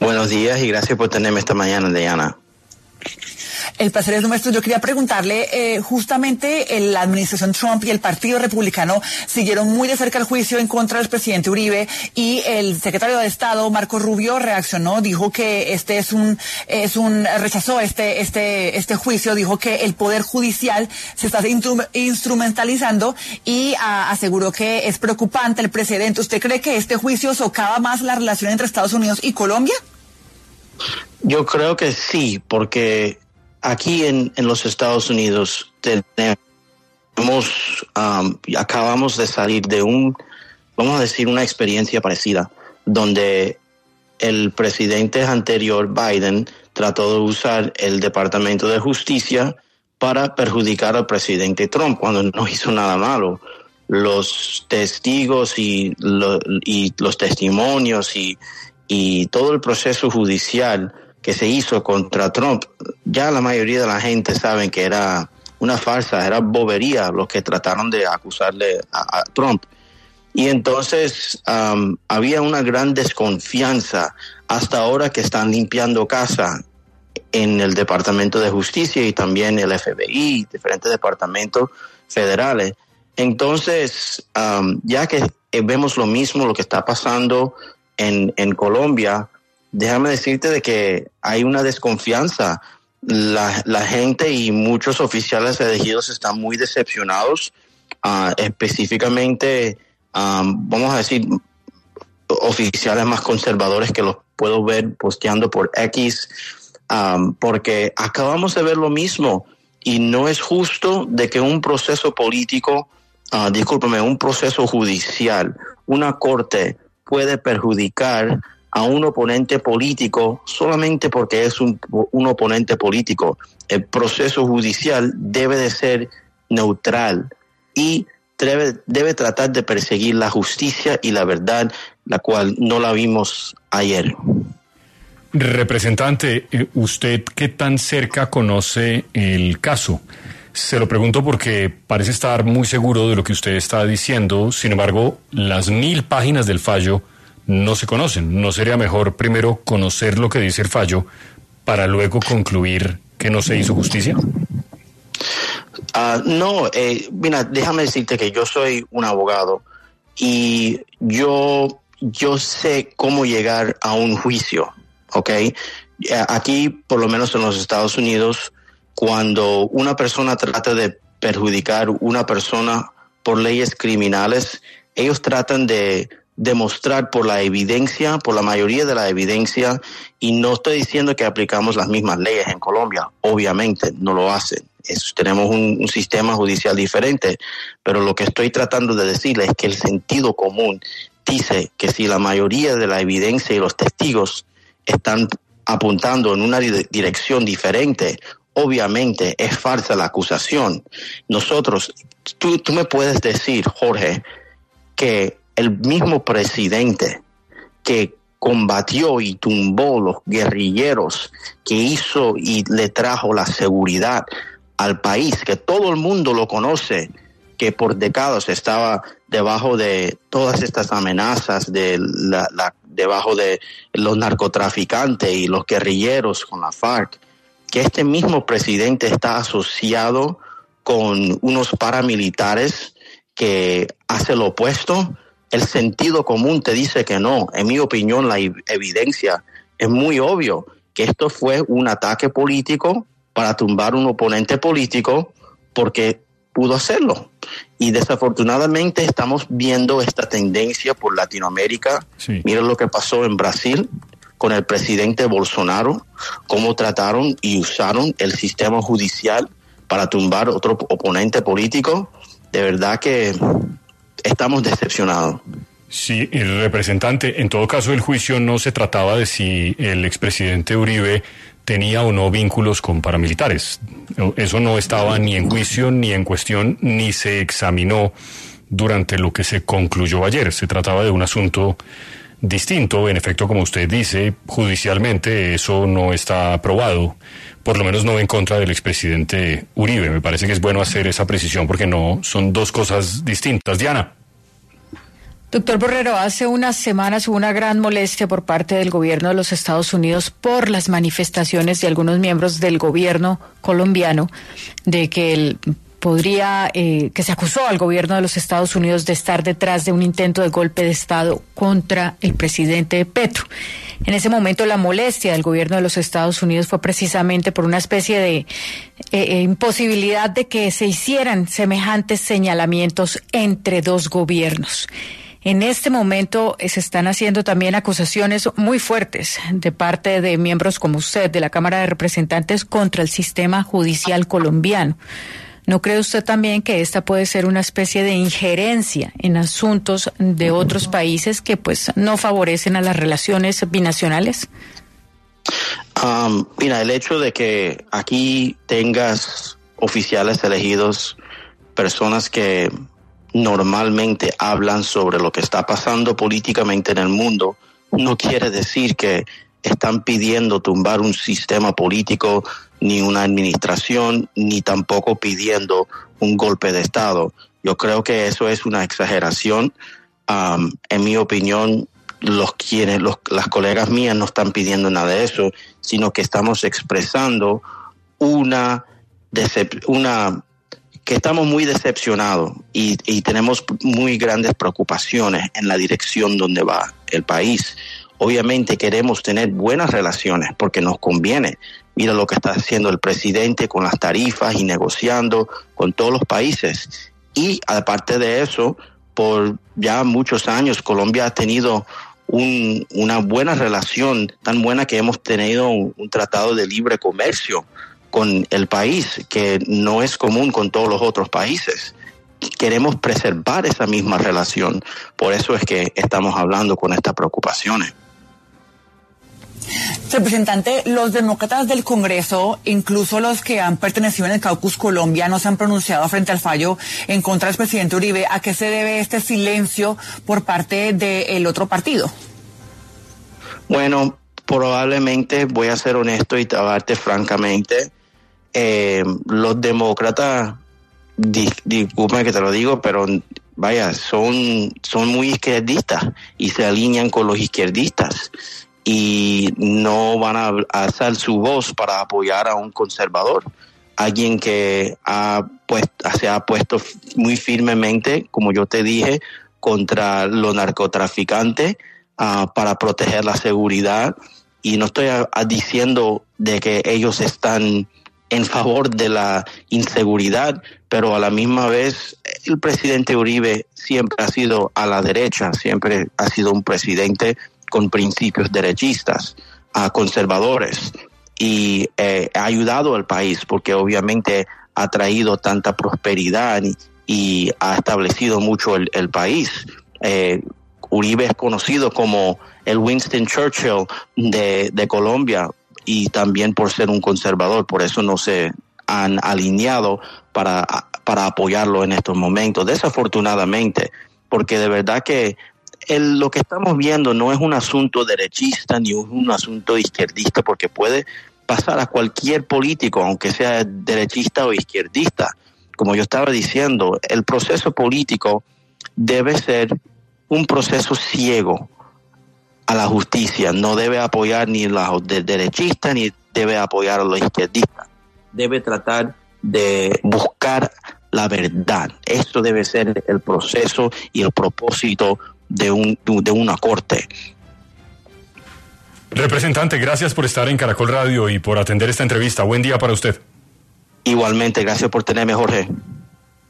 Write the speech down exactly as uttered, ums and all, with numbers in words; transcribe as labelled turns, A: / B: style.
A: Buenos días y gracias por tenerme esta mañana, Diana.
B: El placer es nuestro. Yo quería preguntarle, eh, justamente la administración Trump y el Partido Republicano siguieron muy de cerca el juicio en contra del presidente Uribe, y el secretario de Estado, Marco Rubio, reaccionó, dijo que este es un, es un, rechazó este, este, este juicio, dijo que el Poder Judicial se está instru- instrumentalizando y a, aseguró que es preocupante el precedente. ¿Usted cree que este juicio socava más la relación entre Estados Unidos y Colombia?
A: Yo creo que sí, porque aquí en, en los Estados Unidos tenemos, um, acabamos de salir de un, vamos a decir, una experiencia parecida, donde el presidente anterior, Biden, trató de usar el Departamento de Justicia para perjudicar al presidente Trump cuando no hizo nada malo. Los testigos y, lo, y los testimonios y, y todo el proceso judicial que se hizo contra Trump, ya la mayoría de la gente sabe que era una farsa, era bobería los que trataron de acusarle a, a Trump. Y entonces um, había una gran desconfianza hasta ahora que están limpiando casa en el Departamento de Justicia y también el F B I, diferentes departamentos federales. Entonces, um, ya que vemos lo mismo, lo que está pasando en, en Colombia, déjame decirte de que hay una desconfianza. La, la gente y muchos oficiales elegidos están muy decepcionados, uh, específicamente, um, vamos a decir, oficiales más conservadores que los puedo ver posteando por X, um, porque acabamos de ver lo mismo y no es justo de que un proceso político, uh, discúlpame, un proceso judicial, una corte puede perjudicar a un oponente político solamente porque es un, un oponente político. El proceso judicial debe de ser neutral y debe, debe tratar de perseguir la justicia y la verdad, la cual no la vimos ayer.
C: Representante, ¿usted qué tan cerca conoce el caso? Se lo pregunto porque parece estar muy seguro de lo que usted está diciendo. Sin embargo, las mil páginas del fallo no se conocen. ¿No sería mejor primero conocer lo que dice el fallo para luego concluir que no se hizo justicia?
A: Uh, no, eh, mira, déjame decirte que yo soy un abogado y yo, yo sé cómo llegar a un juicio, ¿ok? Aquí, por lo menos en los Estados Unidos, cuando una persona trata de perjudicar a una persona por leyes criminales, ellos tratan de demostrar por la evidencia, por la mayoría de la evidencia, y no estoy diciendo que aplicamos las mismas leyes en Colombia, obviamente no lo hacen, es, tenemos un, un sistema judicial diferente, pero lo que estoy tratando de decirles es que el sentido común dice que si la mayoría de la evidencia y los testigos están apuntando en una dirección diferente, obviamente es falsa la acusación. Nosotros, tú, tú me puedes decir, Jorge, que el mismo presidente que combatió y tumbó los guerrilleros, que hizo y le trajo la seguridad al país, que todo el mundo lo conoce, que por décadas estaba debajo de todas estas amenazas, de la, la, debajo de los narcotraficantes y los guerrilleros con la FARC, que este mismo presidente está asociado con unos paramilitares que hace lo opuesto. El sentido común te dice que no. En mi opinión, la evidencia es muy obvio que esto fue un ataque político para tumbar un oponente político porque pudo hacerlo. Y desafortunadamente estamos viendo esta tendencia por Latinoamérica. Sí. Miren lo que pasó en Brasil con el presidente Bolsonaro, cómo trataron y usaron el sistema judicial para tumbar otro oponente político. De verdad que estamos decepcionados.
C: Sí, el representante, en todo caso el juicio no se trataba de si el expresidente Uribe tenía o no vínculos con paramilitares. Eso no estaba ni en juicio, ni en cuestión, ni se examinó durante lo que se concluyó ayer. Se trataba de un asunto distinto. En efecto, como usted dice, judicialmente eso no está aprobado, por lo menos no en contra del expresidente Uribe. Me parece que es bueno hacer esa precisión porque no son dos cosas distintas. Diana.
D: Doctor Borrero, hace unas semanas hubo una gran molestia por parte del gobierno de los Estados Unidos por las manifestaciones de algunos miembros del gobierno colombiano de que el podría, eh, que se acusó al gobierno de los Estados Unidos de estar detrás de un intento de golpe de Estado contra el presidente Petro. En ese momento la molestia del gobierno de los Estados Unidos fue precisamente por una especie de eh, eh, imposibilidad de que se hicieran semejantes señalamientos entre dos gobiernos. En este momento eh, se están haciendo también acusaciones muy fuertes de parte de miembros como usted de la Cámara de Representantes contra el sistema judicial colombiano. ¿No cree usted también que esta puede ser una especie de injerencia en asuntos de otros países que pues no favorecen a las relaciones binacionales?
A: Um, mira, el hecho de que aquí tengas oficiales elegidos, personas que normalmente hablan sobre lo que está pasando políticamente en el mundo, no quiere decir que están pidiendo tumbar un sistema político, ni una administración, ni tampoco pidiendo un golpe de Estado. Yo creo que eso es una exageración. Um, en mi opinión, los quienes, los, las colegas mías no están pidiendo nada de eso, sino que estamos expresando una, decep- una que estamos muy decepcionados y, y tenemos muy grandes preocupaciones en la dirección donde va el país. Obviamente queremos tener buenas relaciones porque nos conviene. Mira lo que está haciendo el presidente con las tarifas y negociando con todos los países. Y aparte de eso, por ya muchos años Colombia ha tenido un, una buena relación, tan buena que hemos tenido un, un tratado de libre comercio con el país, que no es común con todos los otros países. Queremos preservar esa misma relación. Por eso es que estamos hablando con estas preocupaciones.
B: Representante, los demócratas del Congreso, incluso los que han pertenecido en el Caucus Colombia, no se han pronunciado frente al fallo en contra del presidente Uribe. ¿A qué se debe este silencio por parte del otro partido?
A: Bueno, probablemente, voy a ser honesto y hablarte francamente, eh, los demócratas, di, disculpe que te lo digo, pero vaya, son, son muy izquierdistas y se alinean con los izquierdistas. Y no van a alzar su voz para apoyar a un conservador, alguien que ha pues, se ha puesto muy firmemente, como yo te dije, contra los narcotraficantes uh, para proteger la seguridad. Y no estoy a, a diciendo de que ellos están en favor de la inseguridad, pero a la misma vez el presidente Uribe siempre ha sido a la derecha, siempre ha sido un presidente con principios derechistas, uh, conservadores, y eh, ha ayudado al país porque obviamente ha traído tanta prosperidad y, y ha establecido mucho el, el país. Eh, Uribe es conocido como el Winston Churchill de, de Colombia y también por ser un conservador, por eso no se han alineado para, para apoyarlo en estos momentos, desafortunadamente, porque de verdad que El, lo que estamos viendo no es un asunto derechista ni un, un asunto izquierdista, porque puede pasar a cualquier político, aunque sea derechista o izquierdista. Como yo estaba diciendo, el proceso político debe ser un proceso ciego a la justicia. No debe apoyar ni a los derechistas ni debe apoyar a los izquierdistas. Debe tratar de buscar la verdad. Esto debe ser el proceso y el propósito de un de una corte.
C: Representante, gracias por estar en Caracol Radio y por atender esta entrevista. Buen día para usted.
A: Igualmente, gracias por tenerme, Jorge.